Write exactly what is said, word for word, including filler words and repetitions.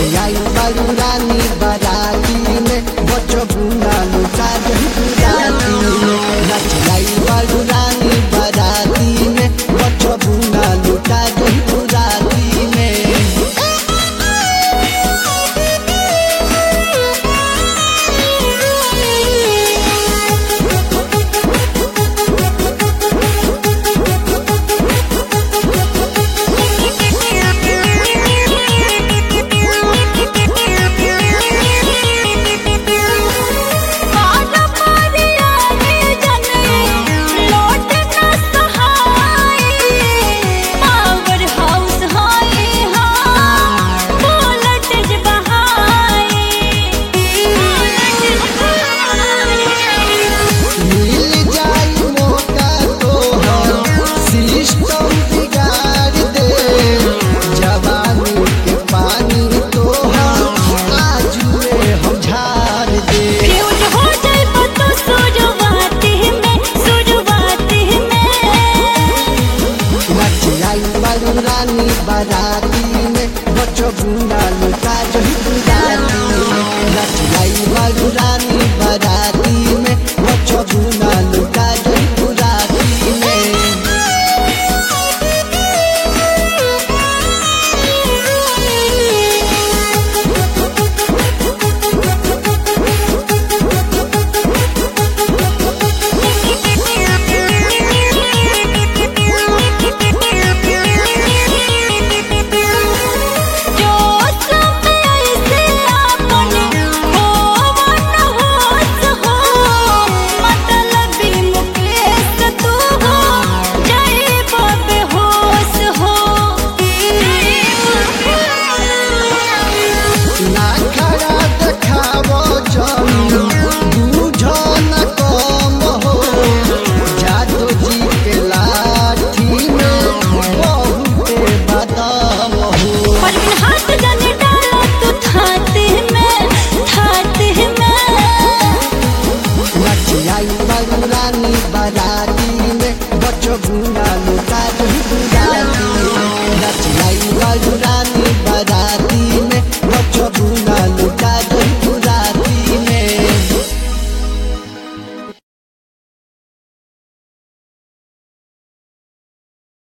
आई बारू रानी बाराती में बच्चों बुना लुटा जही बुराती में नच आई बारू रानी बाराती में बच्चों बुना लुटा जही बुराती में। रानी बाराती में बच्चों बुना लुटा जही बुराती में नच आई बारू रानी बाराती में बच्चों बुना लुटा जही बुराती में। रानी बाराती में बच्चों बुना लुटा जही बुरा